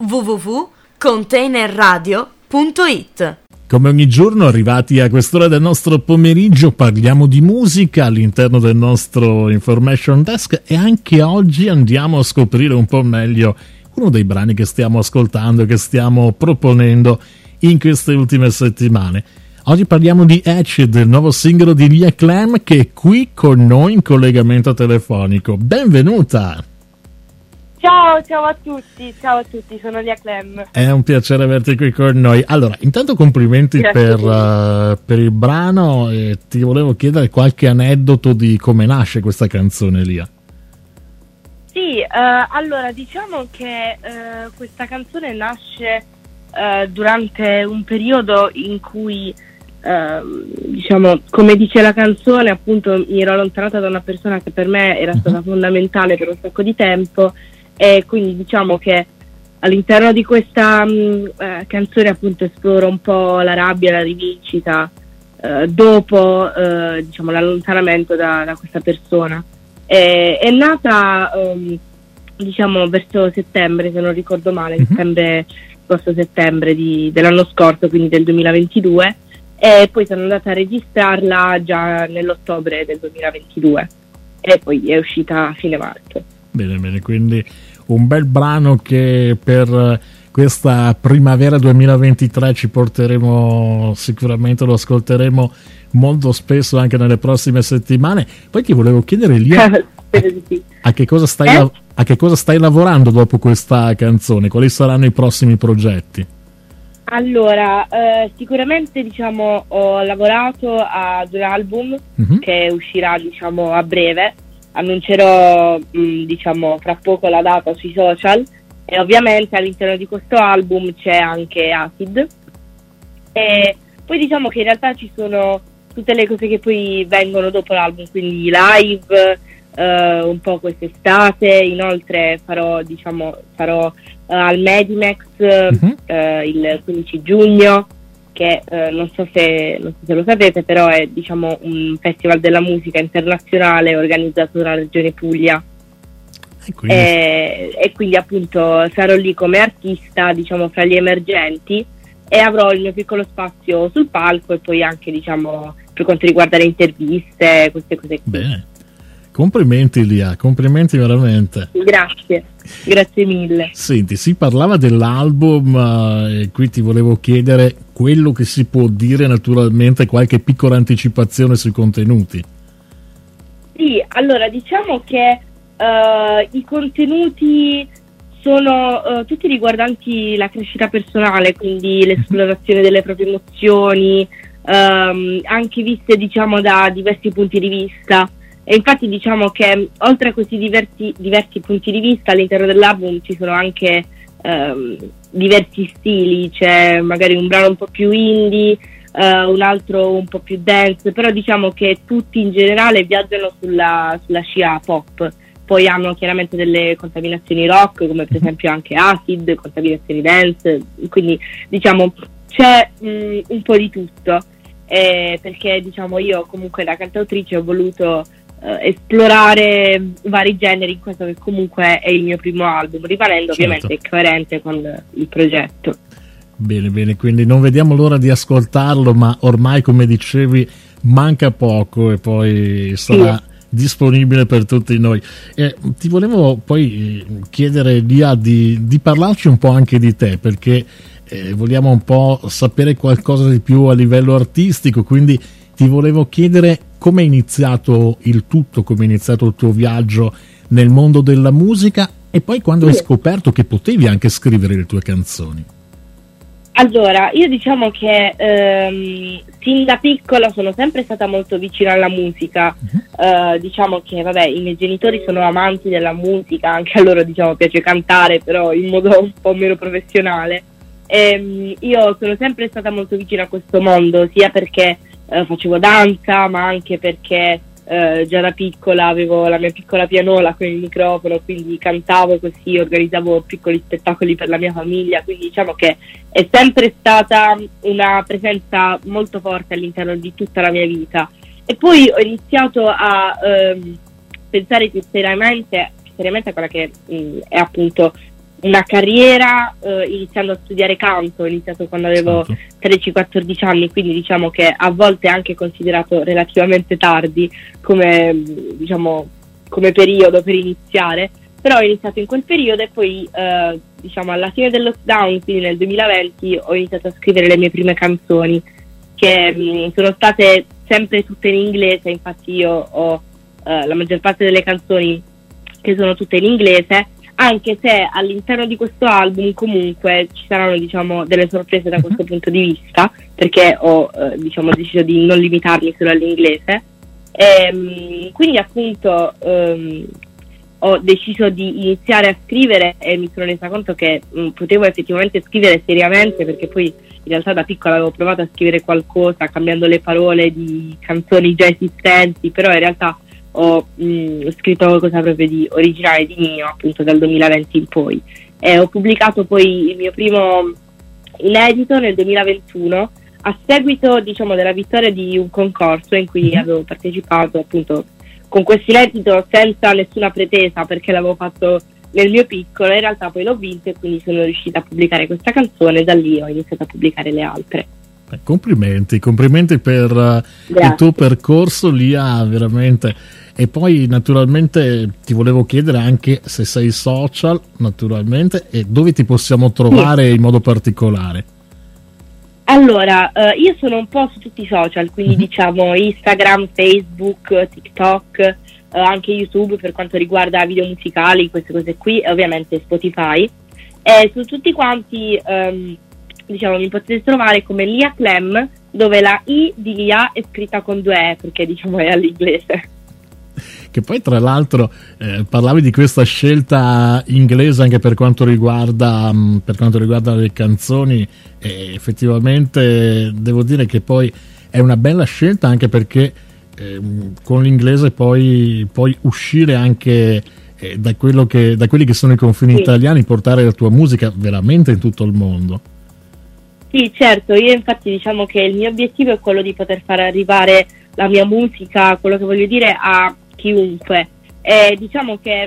www.containerradio.it. Come ogni giorno, arrivati a quest'ora del nostro pomeriggio, parliamo di musica all'interno del nostro Information Desk e anche oggi andiamo a scoprire un po' meglio uno dei brani che stiamo ascoltando, che stiamo proponendo in queste ultime settimane. Oggi parliamo di Acid, del nuovo singolo di Lia Clem, che è qui con noi in collegamento telefonico. Benvenuta! Ciao a tutti, sono Lia Clem. È un piacere averti qui con noi. Allora, intanto complimenti per il brano e ti volevo chiedere qualche aneddoto di come nasce questa canzone, Lia. Sì, allora diciamo che questa canzone nasce durante un periodo in cui, diciamo, come dice la canzone, appunto mi ero allontanata da una persona che per me era stata fondamentale per un sacco di tempo. E quindi diciamo che all'interno di questa canzone appunto esploro un po' la rabbia e la rivincita dopo diciamo l'allontanamento da questa persona. È nata diciamo verso settembre, se non ricordo male, scorso settembre dell'anno scorso, quindi del 2022, e poi sono andata a registrarla già nell'ottobre del 2022 e poi è uscita a fine marzo. Bene, quindi un bel brano che per questa primavera 2023 ci porteremo, sicuramente lo ascolteremo molto spesso anche nelle prossime settimane. Poi ti volevo chiedere, Lia, a che cosa stai lavorando dopo questa canzone? Quali saranno i prossimi progetti? Allora, sicuramente diciamo ho lavorato ad un album che uscirà diciamo a breve. Annuncerò diciamo fra poco la data sui social e ovviamente all'interno di questo album c'è anche Acid, e poi diciamo che in realtà ci sono tutte le cose che poi vengono dopo l'album, quindi live un po' quest'estate. Inoltre farò al Medimex il 15 giugno, che non so se lo sapete, però è diciamo un festival della musica internazionale organizzato dalla Regione Puglia, e quindi appunto sarò lì come artista diciamo fra gli emergenti e avrò il mio piccolo spazio sul palco, e poi anche diciamo per quanto riguarda le interviste, queste cose qui. Bene, complimenti Lia, complimenti veramente. Grazie mille. Senti, si parlava dell'album e qui ti volevo chiedere quello che si può dire, naturalmente qualche piccola anticipazione sui contenuti. Sì, allora diciamo che i contenuti sono tutti riguardanti la crescita personale, quindi l'esplorazione delle proprie emozioni, anche viste diciamo da diversi punti di vista. E infatti diciamo che oltre a questi diversi punti di vista all'interno dell'album ci sono anche diversi stili. C'è magari un brano un po' più indie, un altro un po' più dance, però diciamo che tutti in generale viaggiano sulla scia pop. Poi hanno chiaramente delle contaminazioni rock, come per esempio anche Acid, contaminazioni dance, quindi diciamo c'è un po' di tutto, perché diciamo io comunque da cantautrice ho voluto esplorare vari generi in questo che comunque è il mio primo album, rimanendo ovviamente coerente con il progetto. Bene, quindi non vediamo l'ora di ascoltarlo, ma ormai come dicevi manca poco e poi sarà disponibile per tutti noi. Ti volevo poi chiedere, Lia, di parlarci un po' anche di te, perché vogliamo un po' sapere qualcosa di più a livello artistico, quindi ti volevo chiedere come è iniziato il tutto, come è iniziato il tuo viaggio nel mondo della musica, e poi quando hai scoperto che potevi anche scrivere le tue canzoni. Allora, io diciamo che sin da piccola sono sempre stata molto vicina alla musica. Diciamo che vabbè, i miei genitori sono amanti della musica, anche a loro diciamo piace cantare, però in modo un po' meno professionale. Io sono sempre stata molto vicina a questo mondo, sia perché facevo danza, ma anche perché già da piccola avevo la mia piccola pianola con il microfono, quindi cantavo così, organizzavo piccoli spettacoli per la mia famiglia, quindi diciamo che è sempre stata una presenza molto forte all'interno di tutta la mia vita. E poi ho iniziato a pensare più seriamente a quella che è appunto una carriera iniziando a studiare canto. Ho iniziato quando avevo 13-14 anni, quindi diciamo che a volte è anche considerato relativamente tardi come, diciamo, come periodo per iniziare, però ho iniziato in quel periodo e poi diciamo alla fine del lockdown, quindi nel 2020, ho iniziato a scrivere le mie prime canzoni, che sono state sempre tutte in inglese. Infatti io ho la maggior parte delle canzoni che sono tutte in inglese, anche se all'interno di questo album comunque ci saranno, diciamo, delle sorprese da questo punto di vista, perché ho diciamo, deciso di non limitarmi solo all'inglese. Quindi appunto ho deciso di iniziare a scrivere e mi sono resa conto che potevo effettivamente scrivere seriamente, perché poi in realtà da piccola avevo provato a scrivere qualcosa cambiando le parole di canzoni già esistenti, però in realtà ho scritto qualcosa proprio di originale, di mio, appunto dal 2020 in poi, e ho pubblicato poi il mio primo inedito nel 2021 a seguito, diciamo, della vittoria di un concorso in cui avevo partecipato, appunto con questo inedito senza nessuna pretesa, perché l'avevo fatto nel mio piccolo. In realtà poi l'ho vinto e quindi sono riuscita a pubblicare questa canzone, e da lì ho iniziato a pubblicare le altre. Complimenti per il tuo percorso, Lia, veramente. E poi naturalmente ti volevo chiedere anche se sei social, naturalmente, e dove ti possiamo trovare in modo particolare. Allora, io sono un po' su tutti i social, quindi diciamo Instagram, Facebook, TikTok, anche YouTube per quanto riguarda video musicali, queste cose qui, e ovviamente Spotify. E su tutti quanti, diciamo, mi potete trovare come Lia Clem, dove la I di Lia è scritta con 2 E, perché diciamo è all'inglese. Che poi tra l'altro parlavi di questa scelta inglese anche per quanto riguarda le canzoni, e effettivamente devo dire che poi è una bella scelta, anche perché con l'inglese poi puoi uscire anche da quelli che sono i confini italiani, portare la tua musica veramente in tutto il mondo. Sì, certo, io infatti diciamo che il mio obiettivo è quello di poter far arrivare la mia musica, quello che voglio dire, a chiunque. Diciamo che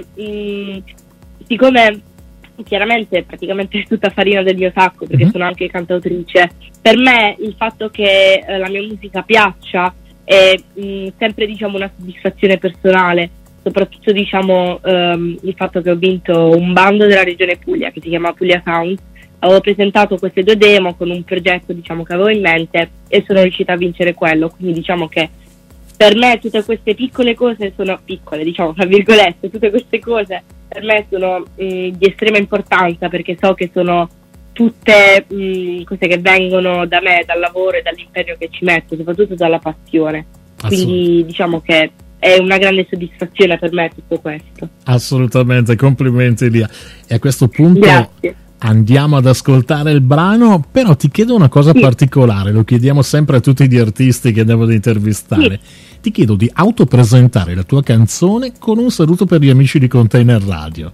siccome chiaramente praticamente è tutta farina del mio sacco, perché sono anche cantautrice, per me il fatto che la mia musica piaccia è sempre, diciamo, una soddisfazione personale, soprattutto, diciamo, il fatto che ho vinto un bando della regione Puglia che si chiama Puglia Sound. Avevo presentato queste 2 demo con un progetto, diciamo, che avevo in mente, e sono riuscita a vincere quello. Quindi diciamo che per me tutte queste piccole cose sono piccole, diciamo, tra virgolette, tutte queste cose per me sono di estrema importanza, perché so che sono tutte cose che vengono da me, dal lavoro e dall'impegno che ci metto, soprattutto dalla passione. Quindi diciamo che è una grande soddisfazione per me tutto questo. Assolutamente, complimenti Lia. E a questo punto grazie. Andiamo ad ascoltare il brano, però ti chiedo una cosa particolare, lo chiediamo sempre a tutti gli artisti che andiamo ad intervistare. Ti chiedo di autopresentare la tua canzone con un saluto per gli amici di Container Radio.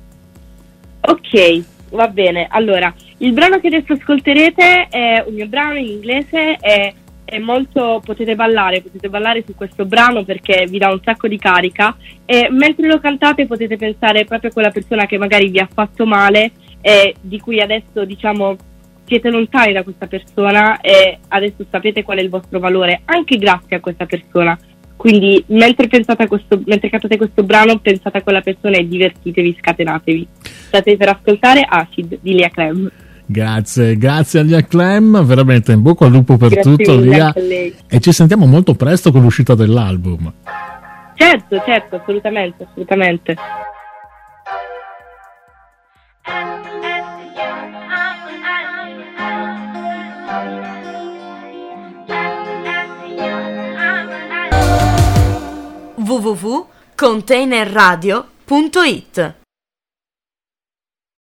Ok, va bene. Allora, il brano che adesso ascolterete è un mio brano in inglese, è molto, potete ballare su questo brano perché vi dà un sacco di carica, e mentre lo cantate potete pensare proprio a quella persona che magari vi ha fatto male e di cui adesso, diciamo, siete lontani da questa persona, e adesso sapete qual è il vostro valore anche grazie a questa persona. Quindi mentre cantate questo brano, pensate a quella persona e divertitevi, scatenatevi. State per ascoltare Acid di Lia Clem. Grazie a Lia Clem, veramente in bocca al lupo per tutto, Lia, e ci sentiamo molto presto con l'uscita dell'album. Certo, assolutamente. www.containerradio.it